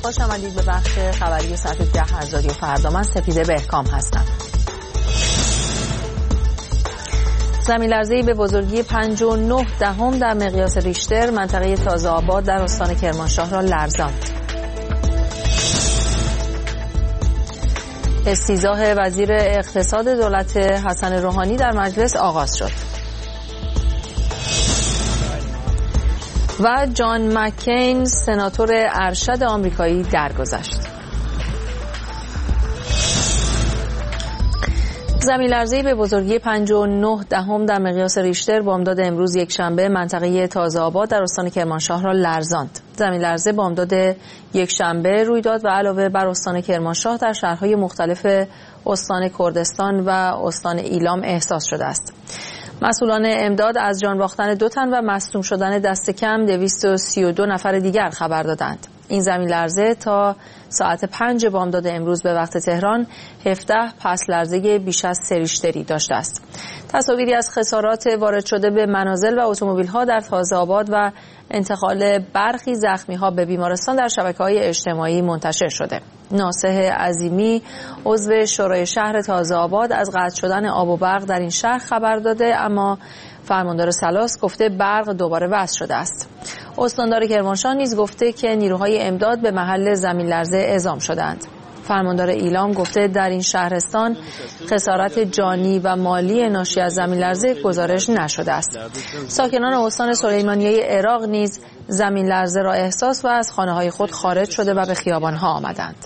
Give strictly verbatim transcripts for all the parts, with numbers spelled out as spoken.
خوش آمدید به بخش خبری ساعت ده از رادیو فردا. من سپیده بهکام هستم. زمین لرزه‌ای به بزرگی پنج و نه دهم در مقیاس ریشتر منطقه تازه آباد در استان کرمانشاه را لرزاند. استیضاح وزیر اقتصاد دولت حسن روحانی در مجلس آغاز شد. و جان مکین سناتور ارشد آمریکایی درگذشت. زمین لرزه‌ای به بزرگی پنج و نه دهم در مقیاس ریشتر بامداد امروز یکشنبه منطقه تازه آباد در استان کرمانشاه را لرزاند. زمین لرزه بامداد یکشنبه روی داد و علاوه بر استان کرمانشاه در شهرهای مختلف استان کردستان و استان ایلام احساس شده است. مسئولان امداد از جان باختن دو تن و مصدوم شدن دست کم دویست و سی و دو نفر دیگر خبر دادند. این زمین لرزه تا ساعت پنج بامداد امروز به وقت تهران هفده پس لرزه بیش از سه ریشتری داشته است. تصاویری از خسارات وارد شده به منازل و اتومبیل‌ها در تازه آباد و انتقال برخی زخمی‌ها به بیمارستان در شبکه‌های اجتماعی منتشر شده. ناصح عظیمی عضو شورای شهر تازه آباد از قطع شدن آب و برق در این شهر خبر داده، اما فرماندار سلاس گفته برق دوباره وصل شده است. استاندار کرمانشاه نیز گفته که نیروهای امداد به محل زمین لرزه اعزام شدند. فرماندار ایلام گفته در این شهرستان خسارت جانی و مالی ناشی از زمین لرزه گزارش نشده است. ساکنان استان سلیمانیه عراق نیز زمین لرزه را احساس و از خانه‌های خود خارج شده و به خیابان‌ها آمدند.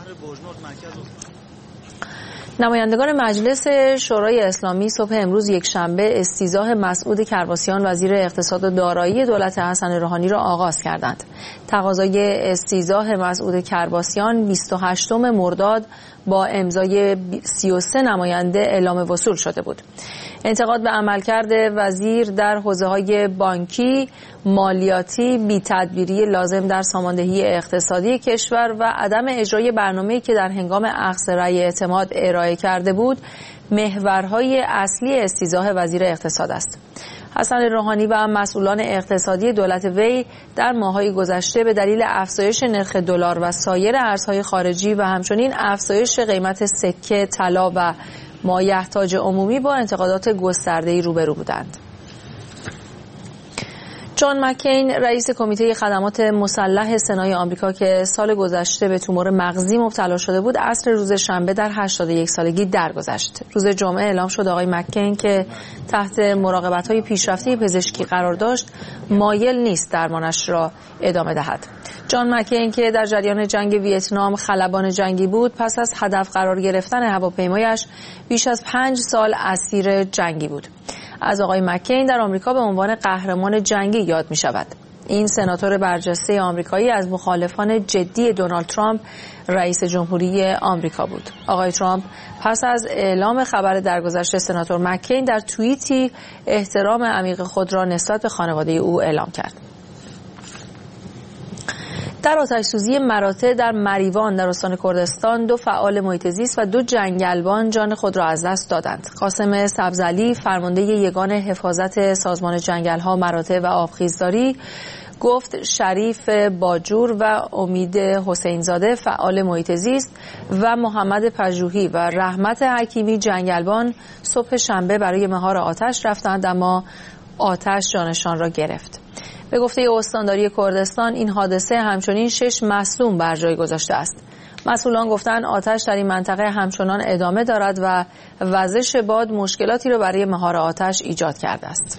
نمایندگان مجلس شورای اسلامی صبح امروز یکشنبه استیضاح مسعود کرباسیان وزیر اقتصاد و دارایی دولت حسن روحانی را آغاز کردند. تقاضای استیضاح مسعود کرباسیان بیست و هشتم مرداد با امضای سی و سه نماینده اعلام وصول شده بود. انتقاد به عملکرد وزیر در حوزه‌های بانکی، مالیاتی، بی‌تدبیری لازم در ساماندهی اقتصادی کشور و عدم اجرای برنامه‌ای که در هنگام اخذ رأی اعتماد ارائه کرده بود، محورهای اصلی استیضاح وزیر اقتصاد است. حسن روحانی و مسئولان اقتصادی دولت وی در ماه‌های گذشته به دلیل افزایش نرخ دلار و سایر ارزهای خارجی و همچنین افزایش قیمت سکه، طلا و مایحتاج عمومی با انتقادات گسترده‌ای روبرو بودند. جان مکین رئیس کمیته خدمات مسلح سنای آمریکا که سال گذشته به تومور مغزی مبتلا شده بود، عصر روز شنبه در هشتاد و یک سالگی درگذشت. روز جمعه اعلام شد آقای مکین که تحت مراقبت‌های پیشرفته پزشکی قرار داشت، مایل نیست درمانش را ادامه دهد. جان مکین که در جریان جنگ ویتنام خلبان جنگی بود، پس از هدف قرار گرفتن هواپیمایش بیش از پنج سال اسیر جنگی بود. از آقای مکین در آمریکا به عنوان قهرمان جنگی یاد می شود. این سناتور برجسته آمریکایی از مخالفان جدی دونالد ترامپ رئیس جمهوری آمریکا بود. آقای ترامپ پس از اعلام خبر درگذشت سناتور مکین در توییتی احترام عمیق خود را نسبت به خانواده او اعلام کرد. در آتش‌سوزی مراتع در مریوان در استان کردستان دو فعال محیط زیست و دو جنگلبان جان خود را از دست دادند. قاسم سبزعلی فرمانده یگان حفاظت سازمان جنگل‌ها، مراتع و آبخیزداری گفت شریف باجور و امید حسینزاده فعال محیط زیست و محمد پژوهی و رحمت حکیمی جنگلبان صبح شنبه برای مهار آتش رفتند، اما آتش جانشان را گرفت. به گفته استانداری کردستان این حادثه همچنین شش مصدوم بر جای گذاشته است. مسئولان گفتند آتش در این منطقه همچنان ادامه دارد و وزش باد مشکلاتی را برای مهار آتش ایجاد کرده است.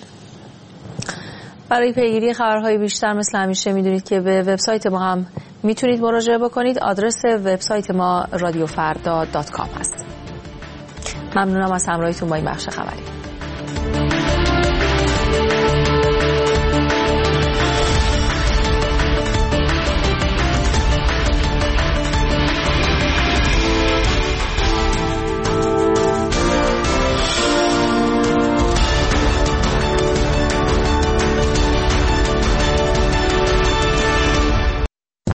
برای پیگیری خبرهای بیشتر مثل همیشه میدونید که به وبسایت ما هم میتونید مراجعه بکنید. آدرس وبسایت ما رادیو فردا دات کام است. ممنونم از همراهیتون با این بخش خبری.